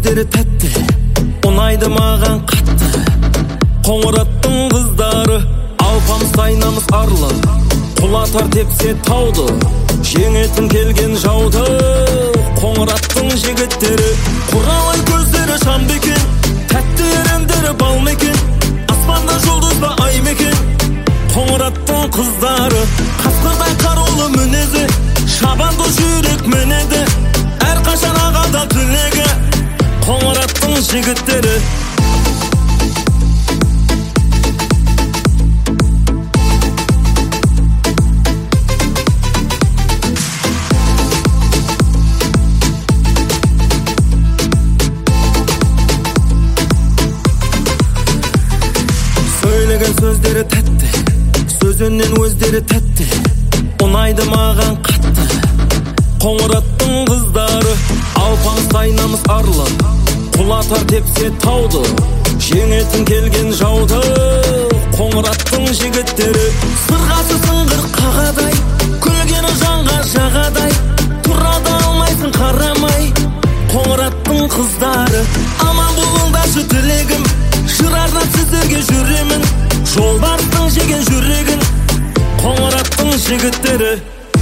сөздері тәтті, ұнайды маған қатты. Қоңыраттың қыздары, алпамыс айнамыз арлы, құлатар тепсе тауды, жеңетін келген жауды. Қоңыраттың жігіттері, құралай көздері шам бекен, тәтті ерендері бал мекен, аспанда жұлдыз ба ай мекен. Қоңыраттың қыздары, қасқырдай қарулы мінезі, шабанды жүрек мінеді, әрқашан ағада түлегі. Қоңыраттың жігіттері, сөйлеген сөздері тәтті, сөзінен өздері тәтті, ұнайды маған қатты. Қоңыраттың қыздары, алпамыс айнамыз арлы, құлатар тепсе тауды, жеңетін келген жауды. Қоңыраттың жігіттері, сырғасы сыңғыр қағадай, күлгені жанға жағадай, тұрады алмайсың қарамай. Қоңыраттың қыздары, аман болыңдаршы тілегім, жырардан сіздерге жүремін, жолбарыстың жеген жүрегін. Қоңыраттың жігіттері,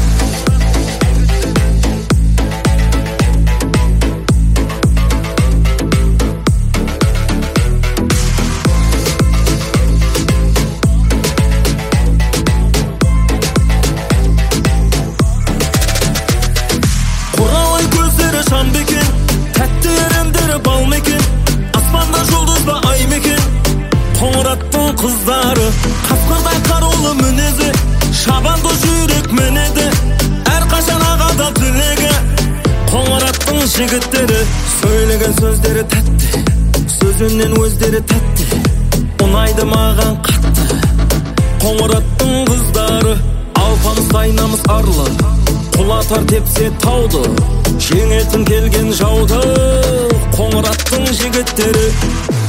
құралай көздері шам бекен, тәтті ерендері бал мекен, аспанда жұлдыз ба ай мекен. Қоңыраттың қыздары, қасқырдай қарулы мінезі, шабанды жүрек мінеді, әрқашан ағада түлегі. Қоңыраттың жігіттері, сөйлеген сөздері тәтті, сөзінен өздері тәтті, ұнайды маған қатты. Қоңыраттың қыздары, алпамыс айнамыз арлы, құлатар тепсе тауды, жеңетін келген жауды. Қоңыраттың жігіттері,